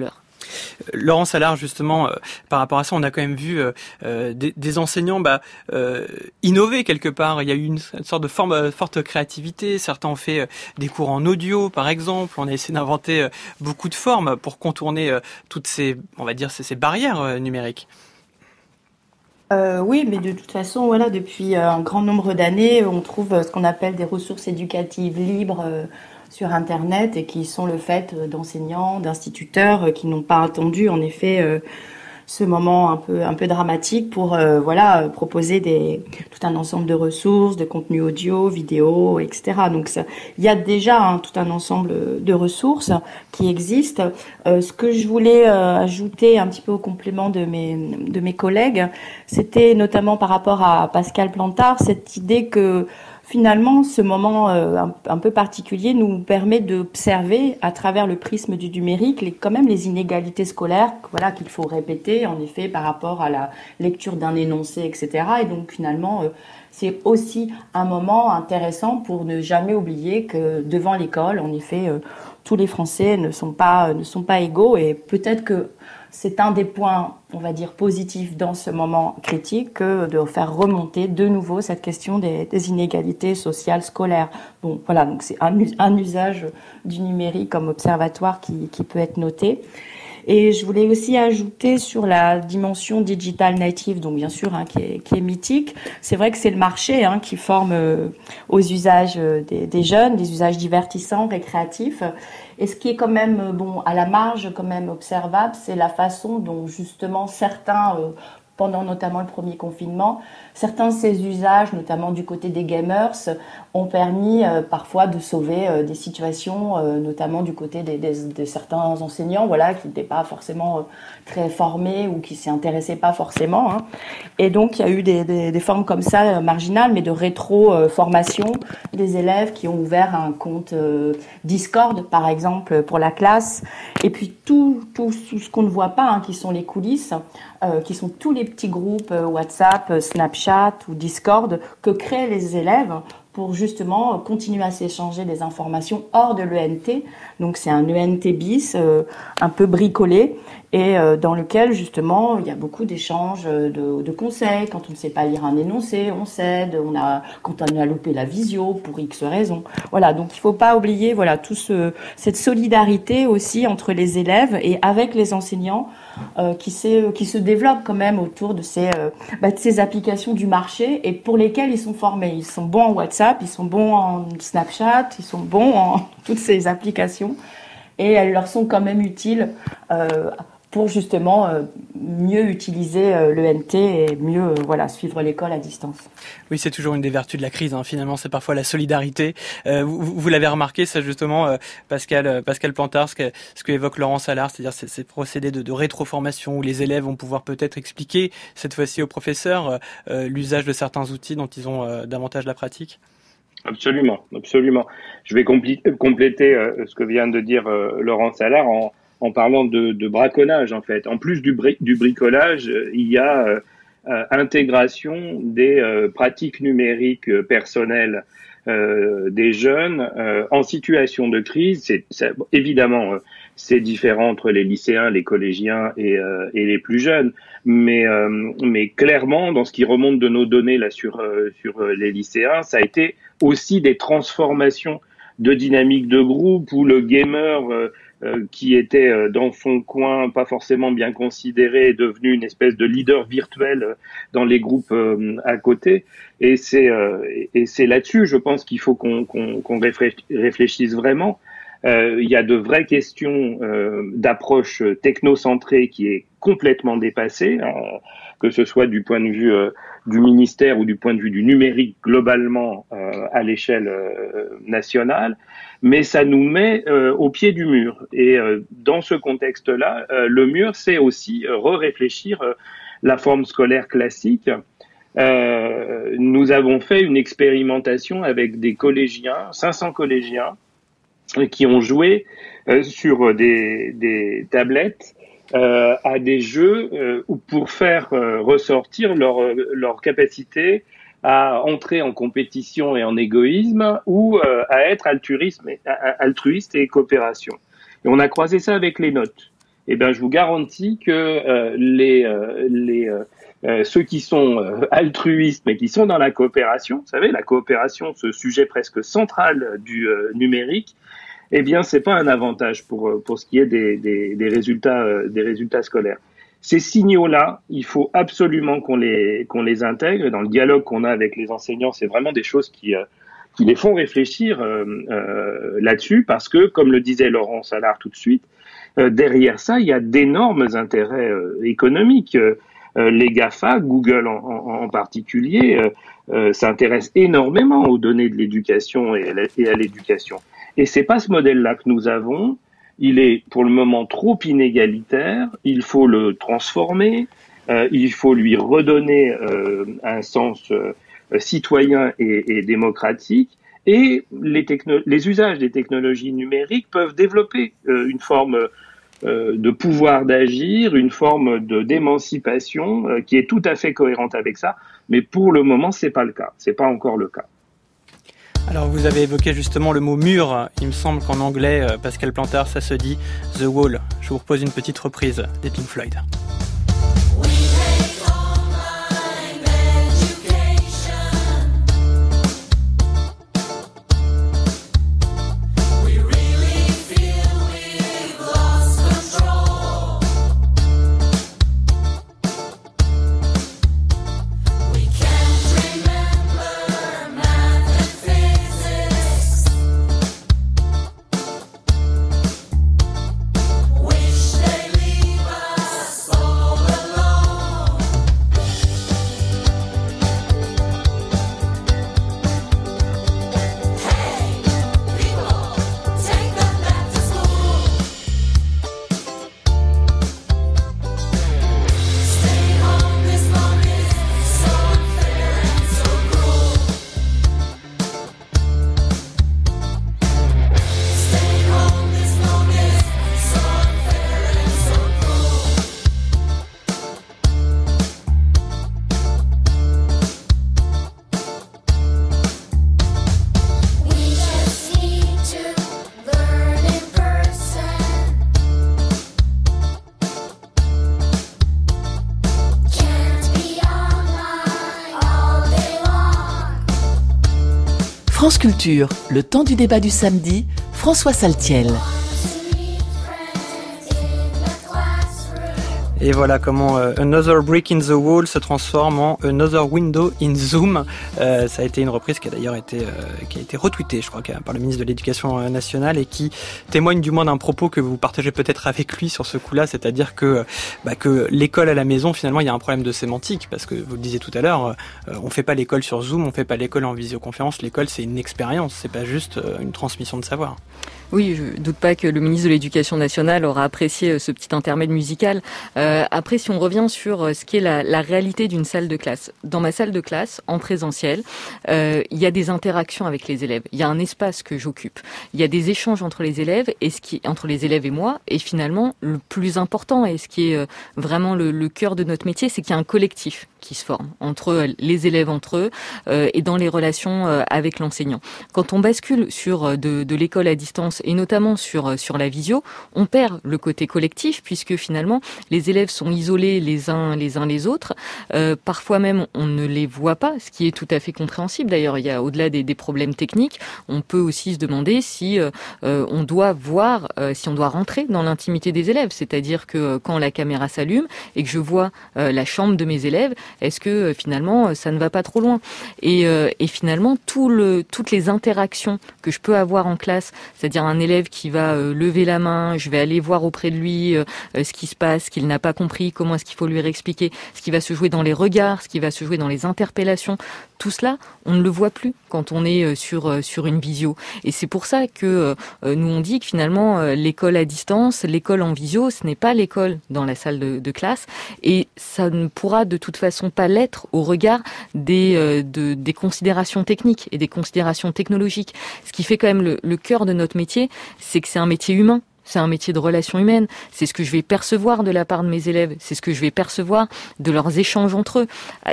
Laurent Salard, justement, euh, par rapport à ça, on a quand même vu euh, euh, des, des enseignants bah, euh, innover quelque part. Il y a eu une, une sorte de forme, euh, forte créativité. Certains ont fait euh, des cours en audio, par exemple. On a essayé d'inventer euh, beaucoup de formes pour contourner euh, toutes ces, on va dire, ces, ces barrières euh, numériques. Euh, oui, mais de toute façon, voilà, depuis un grand nombre d'années, on trouve ce qu'on appelle des ressources éducatives libres euh, sur Internet et qui sont le fait d'enseignants, d'instituteurs qui n'ont pas attendu en effet euh, ce moment un peu un peu dramatique pour euh, voilà proposer des tout un ensemble de ressources, de contenus audio, vidéo, et cetera. Donc ça, il y a déjà hein, tout un ensemble de ressources qui existent. Euh, ce que je voulais euh, ajouter un petit peu au complément de mes de mes collègues, c'était notamment par rapport à Pascal Plantard cette idée que finalement, ce moment euh, un, un peu particulier nous permet d'observer à travers le prisme du numérique les, quand même les inégalités scolaires, voilà, qu'il faut répéter en effet par rapport à la lecture d'un énoncé, et cetera. Et donc finalement, euh, c'est aussi un moment intéressant pour ne jamais oublier que devant l'école, en effet, euh, tous les Français ne sont pas ne sont pas égaux et peut-être que c'est un des points, on va dire, positifs dans ce moment critique que de faire remonter de nouveau cette question des, des inégalités sociales scolaires. Bon, voilà, donc c'est un, un usage du numérique comme observatoire qui, qui peut être noté. Et je voulais aussi ajouter sur la dimension digital native, donc bien sûr, hein, qui, est, qui est mythique. C'est vrai que c'est le marché hein, qui forme euh, aux usages des, des jeunes, des usages divertissants, récréatifs. Et ce qui est quand même, bon, à la marge, quand même observable, c'est la façon dont justement certains, euh, pendant notamment le premier confinement, certains de ces usages, notamment du côté des gamers, ont permis euh, parfois de sauver euh, des situations, euh, notamment du côté des, des, de certains enseignants, voilà, qui n'étaient pas forcément euh, très formés ou qui s'y intéressaient pas forcément. Hein. Et donc il y a eu des, des, des formes comme ça euh, marginales, mais de rétro-formation, euh, des élèves qui ont ouvert un compte euh, Discord, par exemple, pour la classe. Et puis tout, tout, tout ce qu'on ne voit pas, hein, qui sont les coulisses, euh, qui sont tous les petits groupes euh, WhatsApp, euh, Snapchat ou Discord que créent les élèves pour justement continuer à s'échanger des informations hors de l'E N T. Donc c'est un E N T bis, euh, un peu bricolé, et euh, dans lequel justement il y a beaucoup d'échanges de, de conseils. Quand on ne sait pas lire un énoncé, on s'aide. On a, quand on a loupé la visio pour X raisons. Voilà, donc il ne faut pas oublier voilà, tout ce, cette solidarité aussi entre les élèves et avec les enseignants euh, qui, qui se développent quand même autour de ces, euh, bah, de ces applications du marché et pour lesquelles ils sont formés. Ils sont bons en WhatsApp, ils sont bons en Snapchat, ils sont bons en toutes ces applications et elles leur sont quand même utiles euh, pour justement euh, mieux utiliser euh, l'E N T et mieux euh, voilà, suivre l'école à distance. Oui, c'est toujours une des vertus de la crise. Hein. Finalement, c'est parfois la solidarité. Euh, vous, vous l'avez remarqué, ça justement, euh, Pascal, euh, Pascal Plantard, ce que, ce que évoque Laurent Salard, c'est-à-dire ces, ces procédés de, de rétroformation où les élèves vont pouvoir peut-être expliquer cette fois-ci aux professeurs euh, l'usage de certains outils dont ils ont euh, davantage la pratique. Absolument, absolument. Je vais compli- compléter euh, ce que vient de dire euh, Laurent Salard en, en parlant de, de braconnage, en fait. En plus du, bri- du bricolage, euh, il y a euh, euh, intégration des euh, pratiques numériques euh, personnelles euh, des jeunes euh, en situation de crise. C'est, c'est évidemment, euh, c'est différent entre les lycéens, les collégiens et, euh, et les plus jeunes, mais, euh, mais clairement, dans ce qui remonte de nos données là sur, euh, sur les lycéens, ça a été aussi des transformations de dynamique de groupe où le gamer euh, euh, qui était euh, dans son coin, pas forcément bien considéré, est devenu une espèce de leader virtuel euh, dans les groupes euh, à côté. Et c'est euh, et c'est là-dessus, je pense qu'il faut qu'on qu'on, qu'on réfléchisse vraiment. Euh, il y a de vraies questions euh, d'approche technocentrée qui est complètement dépassée, hein, que ce soit du point de vue euh, du ministère ou du point de vue du numérique globalement euh, à l'échelle euh, nationale, mais ça nous met euh, au pied du mur. Et euh, dans ce contexte-là, euh, le mur, c'est aussi euh, re-réfléchir euh, la forme scolaire classique. Euh, nous avons fait une expérimentation avec des collégiens, cinq cents collégiens, qui ont joué euh, sur des, des tablettes euh, à des jeux euh, pour faire euh, ressortir leur, leur capacité à entrer en compétition et en égoïsme ou euh, à être altruisme, altruiste et coopération. Et on a croisé ça avec les notes. eh bien, je vous garantis que euh, les, euh, les euh, euh, ceux qui sont euh, altruistes, mais qui sont dans la coopération, vous savez, la coopération, ce sujet presque central du euh, numérique, eh bien, c'est pas un avantage pour pour ce qui est des des, des résultats euh, des résultats scolaires. Ces signaux-là, il faut absolument qu'on les qu'on les intègre. Et dans le dialogue qu'on a avec les enseignants, c'est vraiment des choses qui euh, qui les font réfléchir euh, euh, là-dessus, parce que, comme le disait Laurent Salard tout de suite, euh, derrière ça, il y a d'énormes intérêts euh, économiques. Euh, les GAFA, Google en, en, en particulier, euh, euh, s'intéressent énormément aux données de l'éducation et à, la, et à l'éducation. Et c'est pas ce modèle-là que nous avons. Il est pour le moment trop inégalitaire. Il faut le transformer. Euh, il faut lui redonner euh, un sens euh, citoyen et, et démocratique. Et les, techno- les usages des technologies numériques peuvent développer euh, une forme euh, de pouvoir d'agir, une forme de d'émancipation euh, qui est tout à fait cohérente avec ça. Mais pour le moment, c'est pas le cas. C'est pas encore le cas. Alors vous avez évoqué justement le mot mur. Il me semble qu'en anglais, Pascal Plantard, ça se dit The Wall. Je vous propose une petite reprise des Pink Floyd. France Culture, le temps du débat du samedi, François Saltiel. Et voilà comment euh, Another Brick in the Wall se transforme en Another Window in Zoom. Euh, ça a été une reprise qui a d'ailleurs été, euh, qui a été retweetée, je crois, par le ministre de l'Éducation nationale et qui témoigne du moins d'un propos que vous partagez peut-être avec lui sur ce coup-là, c'est-à-dire que, bah, que l'école à la maison, finalement, il y a un problème de sémantique parce que vous le disiez tout à l'heure, euh, on fait pas l'école sur Zoom, on fait pas l'école en visioconférence. L'école, c'est une expérience, c'est pas juste euh, une transmission de savoir. Oui, je doute pas que le ministre de l'Éducation nationale aura apprécié ce petit intermède musical. Euh, après, si on revient sur ce qu'est la, la réalité d'une salle de classe. Dans ma salle de classe, en présentiel, euh, il y a des interactions avec les élèves. Il y a un espace que j'occupe. Il y a des échanges entre les élèves et ce qui, entre les élèves et moi. Et finalement, le plus important et ce qui est vraiment le, le cœur de notre métier, c'est qu'il y a un collectif qui se forme entre les élèves entre eux euh, et dans les relations euh, avec l'enseignant. Quand on bascule sur de, de l'école à distance et notamment sur sur la visio, on perd le côté collectif puisque finalement les élèves sont isolés les uns les uns les autres. Euh, parfois même on ne les voit pas, ce qui est tout à fait compréhensible. D'ailleurs, il y a au-delà des, des problèmes techniques, on peut aussi se demander si euh, on doit voir, euh, si on doit rentrer dans l'intimité des élèves. C'est-à-dire que quand la caméra s'allume et que je vois euh, la chambre de mes élèves, est-ce que euh, finalement ça ne va pas trop loin ? Et, euh, et finalement tout le, toutes les interactions que je peux avoir en classe, c'est-à-dire un élève qui va euh, lever la main, je vais aller voir auprès de lui euh, ce qui se passe, ce qu'il n'a pas compris, comment est-ce qu'il faut lui réexpliquer, ce qui va se jouer dans les regards, ce qui va se jouer dans les interpellations, tout cela, on ne le voit plus quand on est euh, sur euh, sur une visio. Et c'est pour ça que euh, nous on dit que finalement euh, l'école à distance, l'école en visio, ce n'est pas l'école dans la salle de, de classe, et ça ne pourra de toute façon pas l'être au regard des euh, de, des considérations techniques et des considérations technologiques. Ce qui fait quand même le, le cœur de notre métier, c'est que c'est un métier humain. C'est un métier de relations humaines. C'est ce que je vais percevoir de la part de mes élèves. C'est ce que je vais percevoir de leurs échanges entre eux. Et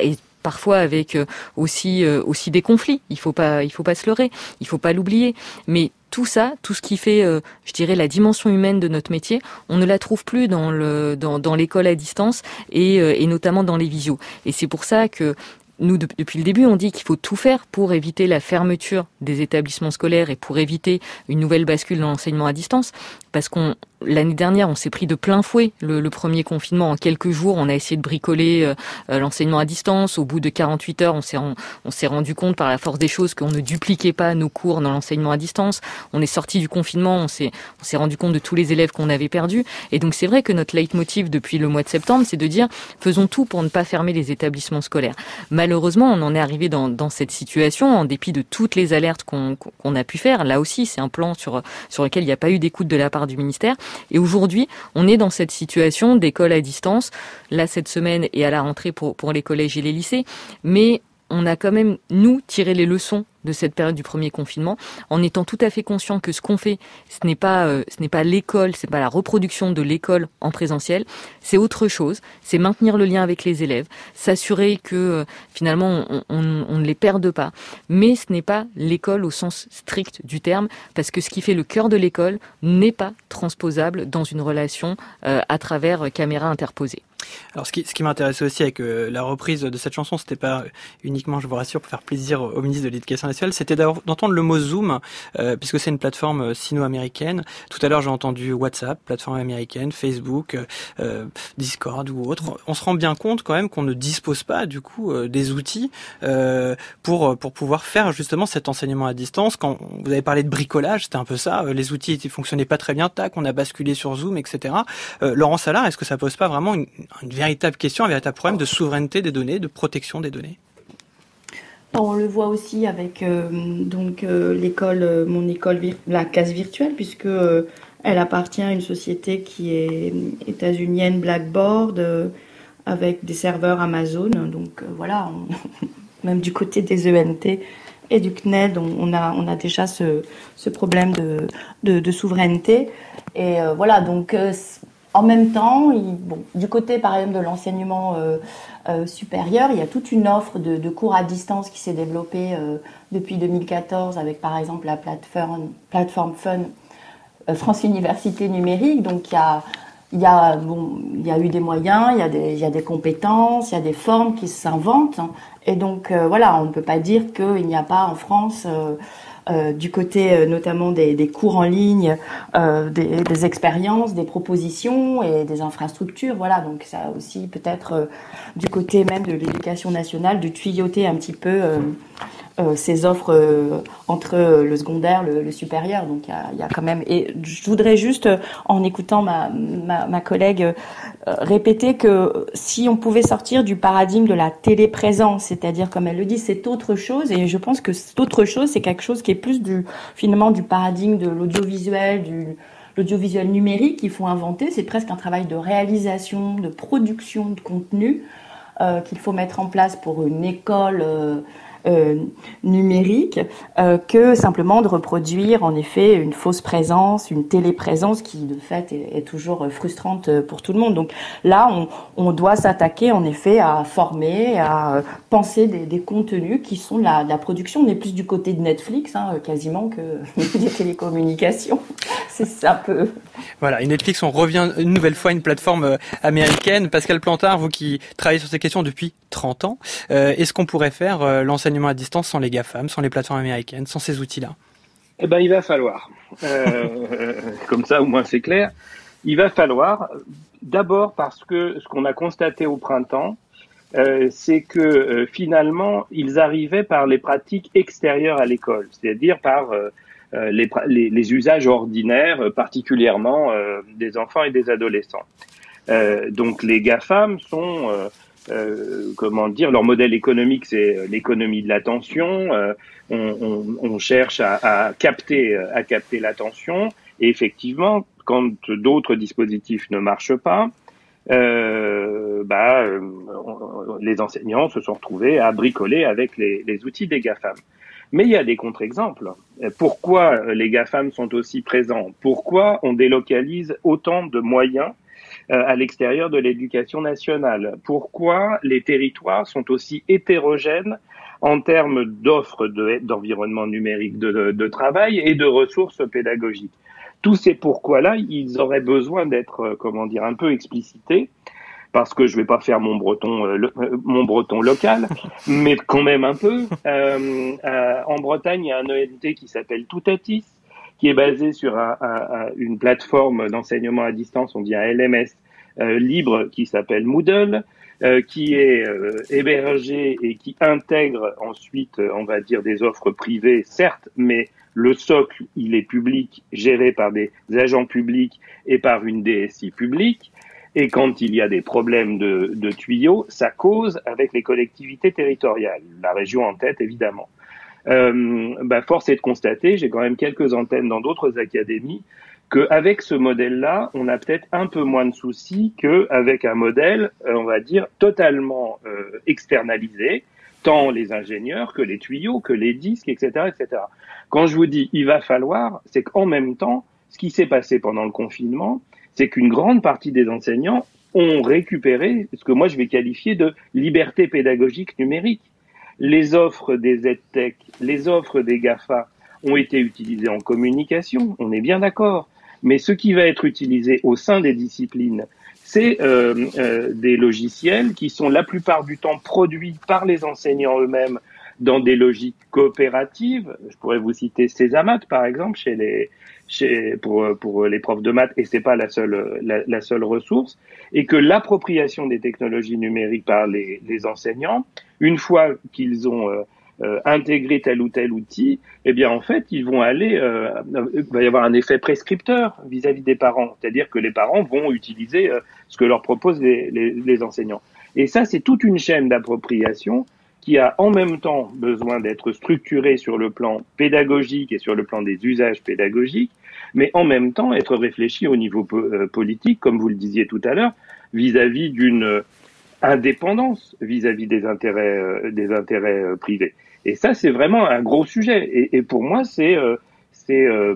parfois avec aussi aussi des conflits. Il faut pas il faut pas se leurrer, il faut pas l'oublier. Mais tout ça, tout ce qui fait, euh, je dirais, la dimension humaine de notre métier, on ne la trouve plus dans le dans, dans l'école à distance et, euh, et notamment dans les visios. Et c'est pour ça que nous, de, depuis le début, on dit qu'il faut tout faire pour éviter la fermeture des établissements scolaires et pour éviter une nouvelle bascule dans l'enseignement à distance. Parce qu'on l'année dernière, on s'est pris de plein fouet le, le premier confinement. En quelques jours, on a essayé de bricoler euh, l'enseignement à distance. Au bout de quarante-huit heures, on s'est, on, on s'est rendu compte par la force des choses qu'on ne dupliquait pas nos cours dans l'enseignement à distance. On est sorti du confinement, on s'est, on s'est rendu compte de tous les élèves qu'on avait perdus. Et donc c'est vrai que notre leitmotiv depuis le mois de septembre, c'est de dire faisons tout pour ne pas fermer les établissements scolaires. Malheureusement, on en est arrivé dans, dans cette situation en dépit de toutes les alertes qu'on, qu'on a pu faire. Là aussi, c'est un plan sur, sur lequel il n'y a pas eu d'écoute de la part du ministère. Et aujourd'hui, on est dans cette situation d'école à distance, là cette semaine et à la rentrée pour, pour les collèges et les lycées. Mais on a quand même, nous, tiré les leçons de cette période du premier confinement, en étant tout à fait conscient que ce qu'on fait, ce n'est pas, euh, ce n'est pas l'école, c'est pas la reproduction de l'école en présentiel, c'est autre chose, c'est maintenir le lien avec les élèves, s'assurer que euh, finalement on, on, on ne les perde pas, mais ce n'est pas l'école au sens strict du terme, parce que ce qui fait le cœur de l'école n'est pas transposable dans une relation euh, à travers euh, caméra interposée. Alors ce qui, ce qui m'intéressait aussi avec euh, la reprise de cette chanson, c'était pas uniquement, je vous rassure, pour faire plaisir au ministre de l'Éducation nationale, c'était d'entendre le mot Zoom, euh, puisque c'est une plateforme sino-américaine. Tout à l'heure, j'ai entendu WhatsApp, plateforme américaine, Facebook, euh, Discord ou autre. On se rend bien compte quand même qu'on ne dispose pas du coup euh, des outils euh, pour pour pouvoir faire justement cet enseignement à distance. Quand vous avez parlé de bricolage, c'était un peu ça. Les outils ne fonctionnaient pas très bien, tac, on a basculé sur Zoom, et cetera. Euh, Laurent Salard, est-ce que ça pose pas vraiment une une véritable question, un véritable problème de souveraineté des données, de protection des données? On le voit aussi avec euh, donc euh, l'école, euh, mon école, vir- la classe virtuelle, puisque euh, elle appartient à une société qui est états-unienne, Blackboard, euh, avec des serveurs Amazon. Donc euh, voilà, on, même du côté des E N T et du C N E D, on, on a on a déjà ce ce problème de de, de souveraineté. Et euh, voilà, donc euh, en même temps, il, bon, du côté par exemple de l'enseignement euh, euh, supérieur, il y a toute une offre de, de cours à distance qui s'est développée euh, depuis deux mille quatorze avec par exemple la plateforme, plateforme Fun euh, France Université Numérique. Donc il y a, il y a, bon, il y a eu des moyens, il y a des, il y a des compétences, il y a des formes qui s'inventent. Et donc euh, voilà, on ne peut pas dire qu'il n'y a pas en France euh, Euh, du côté euh, notamment des, des cours en ligne, euh, des, des expériences, des propositions et des infrastructures. Voilà, donc ça aussi peut-être euh, du côté même de l'éducation nationale de tuyauter un petit peu euh, euh, ces offres euh, entre le secondaire, le, le supérieur. Donc il y a, il y a quand même. Et je voudrais juste, en écoutant ma, ma, ma collègue euh, répéter que si on pouvait sortir du paradigme de la téléprésence, c'est-à-dire comme elle le dit, c'est autre chose. Et je pense que cette autre chose, c'est quelque chose qui est plus du finalement du paradigme de l'audiovisuel, du l'audiovisuel numérique qu'il faut inventer. C'est presque un travail de réalisation, de production de contenu euh, qu'il faut mettre en place pour une école euh, euh, numérique euh, que simplement de reproduire en effet une fausse présence, une téléprésence qui de fait est, est toujours frustrante pour tout le monde. Donc là, on, on doit s'attaquer en effet à former, à penser des, des contenus qui sont de la, de la production. On est plus du côté de Netflix, hein, quasiment, que des télécommunications. C'est un peu... Voilà, et Netflix, on revient une nouvelle fois à une plateforme américaine. Pascal Plantard, vous qui travaillez sur ces questions depuis trente ans, euh, est-ce qu'on pourrait faire euh, l'enseignement à distance sans les GAFAM, sans les plateformes américaines, sans ces outils-là? Eh ben, il va falloir. Euh, comme ça, au moins, c'est clair. Il va falloir, d'abord parce que ce qu'on a constaté au printemps, euh, c'est que euh, finalement, ils arrivaient par les pratiques extérieures à l'école, c'est-à-dire par euh, les, les, les usages ordinaires, particulièrement euh, des enfants et des adolescents. Euh, donc, les GAFAM sont... Euh, Euh, comment dire, leur modèle économique, c'est l'économie de l'attention. Euh, on, on, on cherche à, à capter, à capter l'attention. Et effectivement, quand d'autres dispositifs ne marchent pas, euh, bah, euh, les enseignants se sont retrouvés à bricoler avec les, les outils des GAFAM. Mais il y a des contre-exemples. Pourquoi les GAFAM sont aussi présents? Pourquoi on délocalise autant de moyens euh, à l'extérieur de l'éducation nationale. Pourquoi les territoires sont aussi hétérogènes en termes d'offres de, d'environnement numérique de, de, de travail et de ressources pédagogiques. Tous ces pourquoi-là, ils auraient besoin d'être, comment dire, un peu explicités, parce que je vais pas faire mon breton, euh, le, euh, mon breton local, mais quand même un peu. Euh, euh, en Bretagne, il y a un O N T qui s'appelle Toutatis, qui est basé sur un, un, une plateforme d'enseignement à distance, on dit un L M S euh, libre, qui s'appelle Moodle, euh, qui est euh, hébergé et qui intègre ensuite, on va dire, des offres privées, certes, mais le socle, il est public, géré par des agents publics et par une D S I publique. Et quand il y a des problèmes de, de tuyaux, ça cause avec les collectivités territoriales, la région en tête évidemment. Euh, bah force est de constater, j'ai quand même quelques antennes dans d'autres académies, qu'avec ce modèle-là, on a peut-être un peu moins de soucis qu'avec un modèle, euh, on va dire, totalement euh, externalisé, tant les ingénieurs que les tuyaux, que les disques, et cetera, et cetera. Quand je vous dis il va falloir, c'est qu'en même temps, ce qui s'est passé pendant le confinement, c'est qu'une grande partie des enseignants ont récupéré ce que moi je vais qualifier de liberté pédagogique numérique. Les offres des EdTech, les offres des GAFA ont été utilisées en communication, on est bien d'accord. Mais ce qui va être utilisé au sein des disciplines, c'est euh, euh, des logiciels qui sont la plupart du temps produits par les enseignants eux-mêmes dans des logiques coopératives. Je pourrais vous citer Césamat, par exemple, chez les Chez, pour, pour les profs de maths, et c'est pas la seule, la, la seule ressource, et que l'appropriation des technologies numériques par les, les enseignants, une fois qu'ils ont euh, euh, intégré tel ou tel outil, eh bien en fait ils vont aller, euh, il va y avoir un effet prescripteur vis-à-vis des parents, c'est-à-dire que les parents vont utiliser euh, ce que leur proposent les, les, les enseignants. Et ça, c'est toute une chaîne d'appropriation qui a en même temps besoin d'être structurée sur le plan pédagogique et sur le plan des usages pédagogiques, mais en même temps être réfléchie au niveau po- politique, comme vous le disiez tout à l'heure, vis-à-vis d'une indépendance vis-à-vis des intérêts, euh, des intérêts euh, privés. Et ça, c'est vraiment un gros sujet. Et, et pour moi, c'est, euh, c'est euh,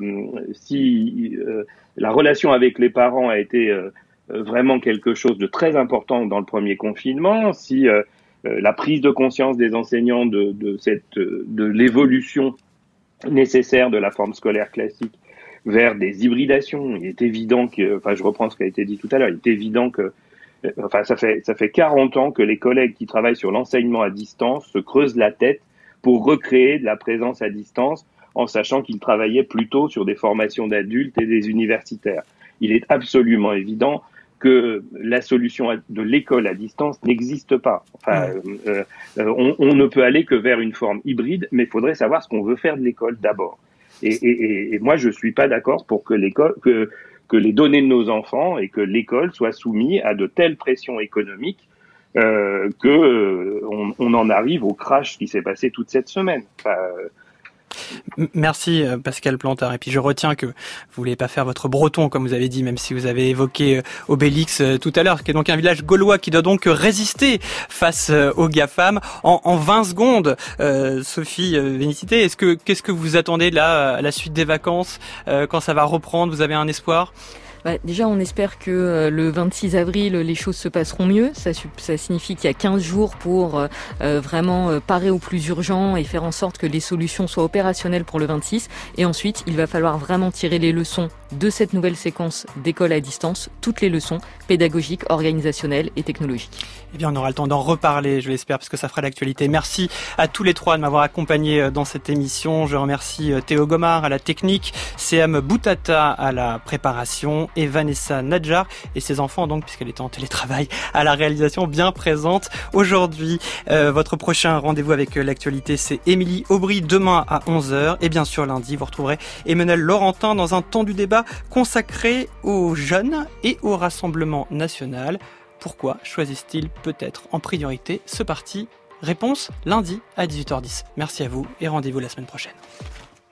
si euh, la relation avec les parents a été euh, vraiment quelque chose de très important dans le premier confinement, si euh, la prise de conscience des enseignants de, de, cette, de l'évolution nécessaire de la forme scolaire classique vers des hybridations. Il est évident que, enfin, je reprends ce qui a été dit tout à l'heure, il est évident que, enfin, ça fait, ça fait quarante ans que les collègues qui travaillent sur l'enseignement à distance se creusent la tête pour recréer de la présence à distance, en sachant qu'ils travaillaient plutôt sur des formations d'adultes et des universitaires. Il est absolument évident que la solution de l'école à distance n'existe pas. Enfin, euh, euh, on, on ne peut aller que vers une forme hybride, mais il faudrait savoir ce qu'on veut faire de l'école d'abord. Et, et, et moi, je suis pas d'accord pour que l'école, que, que les données de nos enfants et que l'école soient soumis à de telles pressions économiques euh, que euh, on, on en arrive au crash qui s'est passé toute cette semaine. Enfin, euh, Merci Pascal Plantard. Et puis je retiens que vous voulez pas faire votre breton comme vous avez dit, même si vous avez évoqué Obélix tout à l'heure, qui est donc un village gaulois qui doit donc résister face aux GAFAM. En, en vingt secondes, euh, Sophie Vénicité, est-ce que qu'est-ce que vous attendez là à la suite des vacances, euh, quand ça va reprendre? Vous avez un espoir? Bah, déjà, on espère que euh, le vingt-six avril, les choses se passeront mieux. Ça, ça signifie qu'il y a quinze jours pour euh, vraiment euh, parer au plus urgent et faire en sorte que les solutions soient opérationnelles pour le vingt-six. Et ensuite, il va falloir vraiment tirer les leçons de cette nouvelle séquence d'école à distance, toutes les leçons pédagogiques, organisationnelles et technologiques. Eh bien, on aura le temps d'en reparler, je l'espère, parce que ça fera l'actualité. Merci à tous les trois de m'avoir accompagné dans cette émission. Je remercie Théo Gomard à la technique, C M Boutata à la préparation et Vanessa Nadjar et ses enfants, donc, puisqu'elle était en télétravail, à la réalisation bien présente aujourd'hui. Euh, votre prochain rendez-vous avec l'actualité, c'est Émilie Aubry, demain à onze heures. Et bien sûr, lundi, vous retrouverez Emmanuel Laurentin dans un temps du débat consacré aux jeunes et au Rassemblement national. Pourquoi choisissent-ils peut-être en priorité ce parti? Réponse lundi à dix-huit heures dix. Merci à vous et rendez-vous la semaine prochaine.